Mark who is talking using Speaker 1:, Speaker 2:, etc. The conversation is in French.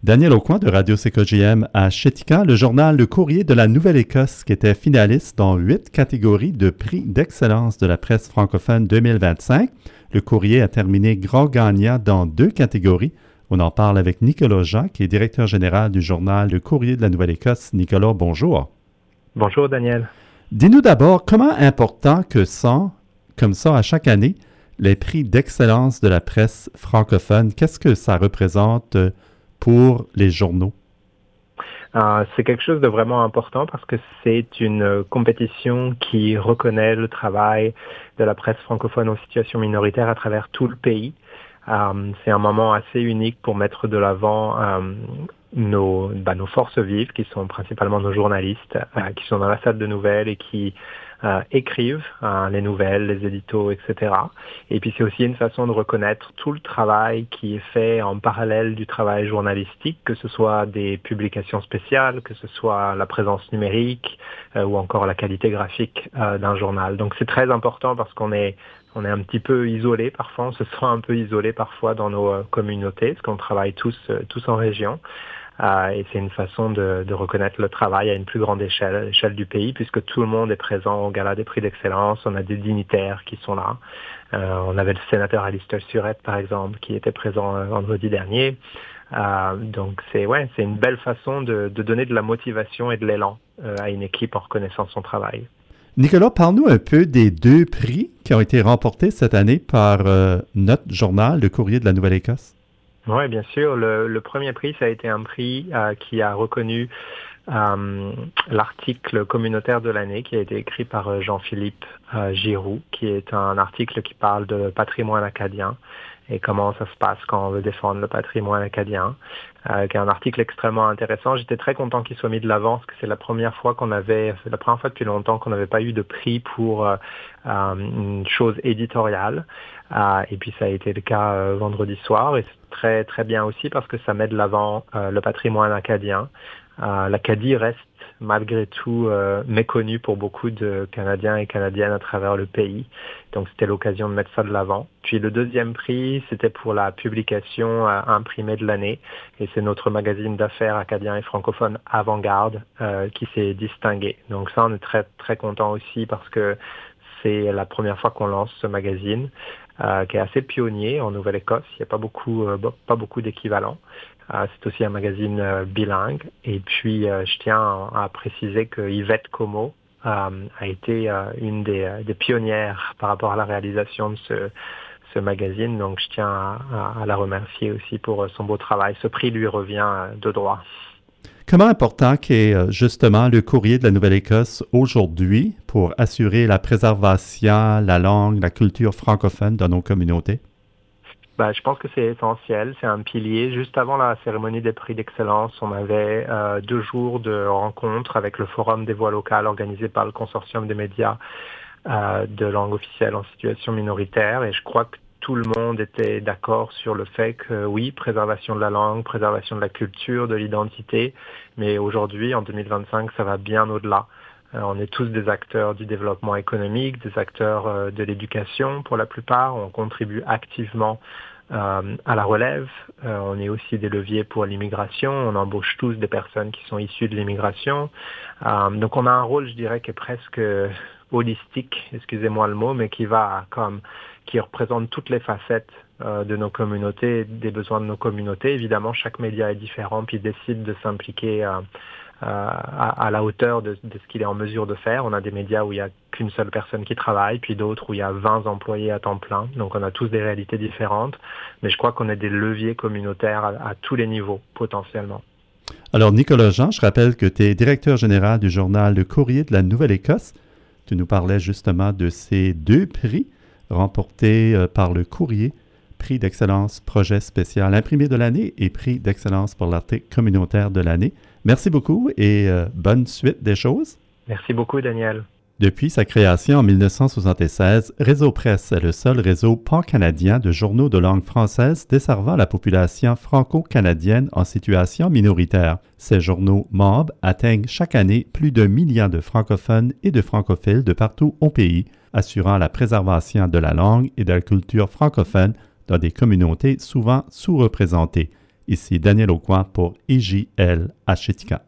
Speaker 1: Daniel Aucoin de Radio CKJM à Chéticamp, le journal Le Courrier de la Nouvelle-Écosse qui était finaliste dans 8 catégories de prix d'excellence de la presse francophone 2025. Le Courrier a terminé grand gagnant dans 2 catégories. On en parle avec Nicolas Jean, qui est directeur général du journal Le Courrier de la Nouvelle-Écosse. Nicolas, bonjour.
Speaker 2: Bonjour Daniel.
Speaker 1: Dis-nous d'abord, comment important que sont, comme ça à chaque année, les prix d'excellence de la presse francophone? Qu'est-ce que ça représente pour les journaux?
Speaker 2: C'est quelque chose de vraiment important parce que c'est une compétition qui reconnaît le travail de la presse francophone en situation minoritaire à travers tout le pays. C'est un moment assez unique pour mettre de l'avant nos forces vives, qui sont principalement nos journalistes, qui sont dans la salle de nouvelles et qui écrivent les nouvelles, les éditos, etc. Et puis c'est aussi une façon de reconnaître tout le travail qui est fait en parallèle du travail journalistique, que ce soit des publications spéciales, que ce soit la présence numérique ou encore la qualité graphique d'un journal. Donc c'est très important parce qu'on est un petit peu isolé parfois, on se sent un peu isolé parfois dans nos communautés, parce qu'on travaille tous en région. Et c'est une façon de reconnaître le travail à une plus grande échelle, à l'échelle du pays, puisque tout le monde est présent au Gala des prix d'excellence. On a des dignitaires qui sont là. On avait le sénateur Alistair Surrett, par exemple, qui était présent vendredi dernier. Donc c'est une belle façon de donner de la motivation et de l'élan à une équipe en reconnaissant son travail.
Speaker 1: Nicolas, parle-nous un peu des 2 prix qui ont été remportés cette année par notre journal, Le Courrier de la Nouvelle-Écosse.
Speaker 2: Oui, bien sûr. Le premier prix, ça a été un prix qui a reconnu l'article communautaire de l'année qui a été écrit par Jean-Philippe Giroux, qui est un article qui parle de patrimoine acadien et comment ça se passe quand on veut défendre le patrimoine acadien, qui est un article extrêmement intéressant. J'étais très content qu'il soit mis de l'avant, parce que c'est la première fois depuis longtemps qu'on n'avait pas eu de prix pour une chose éditoriale. Et puis ça a été le cas vendredi soir, et c'est très très bien aussi parce que ça met de l'avant le patrimoine acadien. L'Acadie reste malgré tout méconnue pour beaucoup de Canadiens et Canadiennes à travers le pays. Donc c'était l'occasion de mettre ça de l'avant. Puis le deuxième prix, c'était pour la publication imprimée de l'année. Et c'est notre magazine d'affaires acadien et francophone Avant-Garde qui s'est distingué. Donc ça, on est très très content aussi parce que c'est la première fois qu'on lance ce magazine qui est assez pionnier en Nouvelle-Écosse. Il n'y a pas beaucoup d'équivalents. C'est aussi un magazine bilingue. Et puis, je tiens à préciser que Yvette Como a été une des pionnières par rapport à la réalisation de ce magazine. Donc, je tiens à la remercier aussi pour son beau travail. Ce prix lui revient de droit.
Speaker 1: Comment important qu'est justement le Courrier de la Nouvelle-Écosse aujourd'hui pour assurer la préservation, la langue, la culture francophone dans nos communautés?
Speaker 2: Je pense que c'est essentiel, c'est un pilier. Juste avant la cérémonie des prix d'excellence, on avait 2 jours de rencontres avec le Forum des voix locales organisé par le Consortium des médias de langue officielle en situation minoritaire. Et je crois que tout le monde était d'accord sur le fait que oui, préservation de la langue, préservation de la culture, de l'identité, mais aujourd'hui, en 2025, ça va bien au-delà. On est tous des acteurs du développement économique, des acteurs de l'éducation pour la plupart. On contribue activement à la relève. On est aussi des leviers pour l'immigration. On embauche tous des personnes qui sont issues de l'immigration. Donc on a un rôle, je dirais, qui est presque holistique, excusez-moi le mot, mais qui représente toutes les facettes de nos communautés, des besoins de nos communautés. Évidemment, chaque média est différent, puis décide de s'impliquer à la hauteur de ce qu'il est en mesure de faire. On a des médias où il n'y a qu'une seule personne qui travaille, puis d'autres où il y a 20 employés à temps plein. Donc on a tous des réalités différentes, mais je crois qu'on a des leviers communautaires à tous les niveaux, potentiellement.
Speaker 1: Alors Nicolas Jean, je rappelle que tu es directeur général du journal Le Courrier de la Nouvelle-Écosse. Tu nous parlais justement de ces 2 prix remportés par Le Courrier, prix d'excellence projet spécial imprimé de l'année et prix d'excellence pour l'article communautaire de l'année. Merci beaucoup et bonne suite des choses.
Speaker 2: Merci beaucoup, Daniel.
Speaker 1: Depuis sa création en 1976, Réseau Presse est le seul réseau pan-canadien de journaux de langue française desservant la population franco-canadienne en situation minoritaire. Ces journaux membres atteignent chaque année plus d'1 million de francophones et de francophiles de partout au pays, assurant la préservation de la langue et de la culture francophone dans des communautés souvent sous-représentées. Ici Daniel Aucoin pour IJL Ashetika.